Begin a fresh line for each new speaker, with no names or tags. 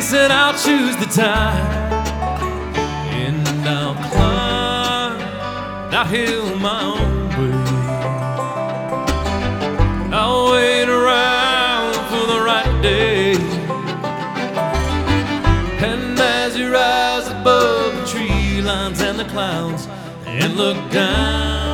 said I'll choose the time, and I'll climb downhill my own way. I'll wait around for the right day, and as you rise above the tree lines and the clouds and look down